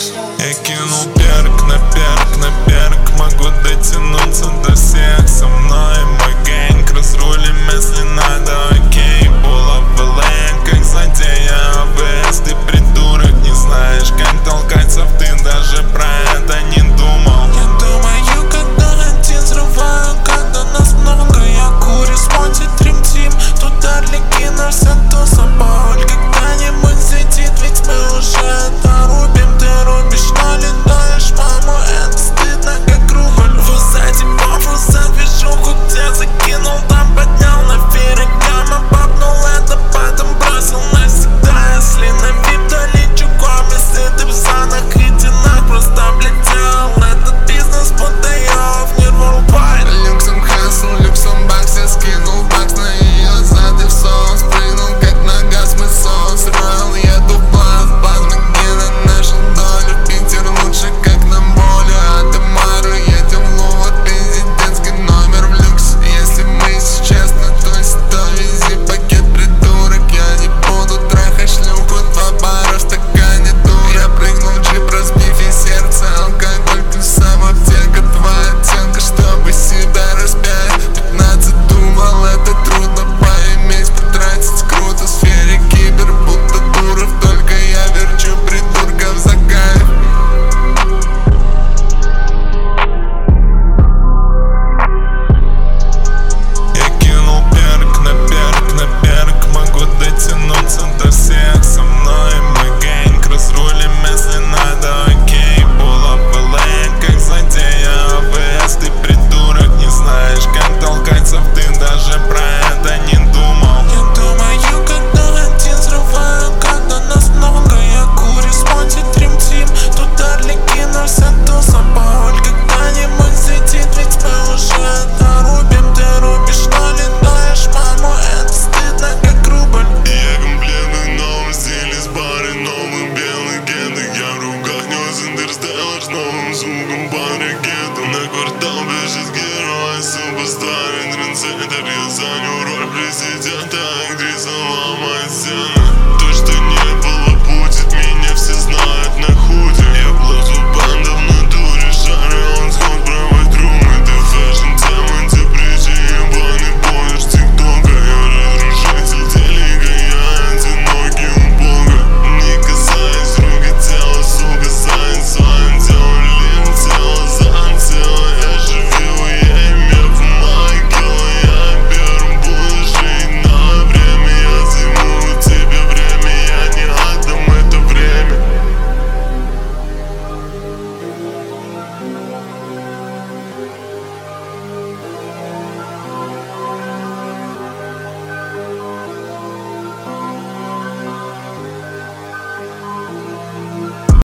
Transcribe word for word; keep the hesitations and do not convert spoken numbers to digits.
Я кинул перк на перк на перк, могу дотянуться до всех. Со мной мой гэнг, разрулим, если надо, окей. Булав в как злодея АВС. Ты придурок, не знаешь, как толкать софты, даже про это не думал. Я думаю, когда один взрываю, когда нас много. Я курю, смотрит Dream Team, тут орлики на вся туса. Боль когда-нибудь сидит, ведь мы уже это рубим. Ты рубишь, но летаешь, маму, это стыдно, как рубль. Вы сзади бомбу за движуху, где закинул, там поднял на фере. Гамма бабнул это, потом бросил навсегда. Если на вип, то лечу ком, если ты в санах и тенах. Просто облетел этот бизнес, будто я в мир worldwide. Люксом хасл, люксом бакс, я скинул бакс на ее зад и в соус. Прыгнул как на газ, мы соус роял, еду в план, в план Макгина, нашу долю. Питер лучше, как нам боли, а ты Мару, едем в Лувр, президентский номер в люкс. Если мы сейчас на той сто, вези пакет, придурок. Я не буду трахать шлюху, два бара в стакане дур. Я прыгнул в джип, разбив ей сердце, алкоголь плюса в аптека. Твоя оценка, чтобы себя распять. Пятнадцать думал, это трудно поиметь, потратить круто. В сфере кибер, будто дуров, только я верчу придурков за кайф. Я кинул перк на перк на перк, могу дотянуться до всех. Со мной мой гэнг, разрулим, если надо, окей. Булав в как злодея АВС. Ты придурок, не знаешь, как толкать софты, даже про это не думал. Я думаю, когда один взрываю, когда нас много. Я курю, смотрит Dream Team, тут орлики на вся туса. Боль когда-нибудь сидит, ведь мы уже это рубим. Ты рубишь, но летаешь, маму, это стыдно, как рубль. Я комплектный новый стиль из бары, новый белый кеды. Я в руках нес интерстеллар с новым звуком по ракету. На квартал бежит герой, суперстар, трендсеттер. Я занял роль президента.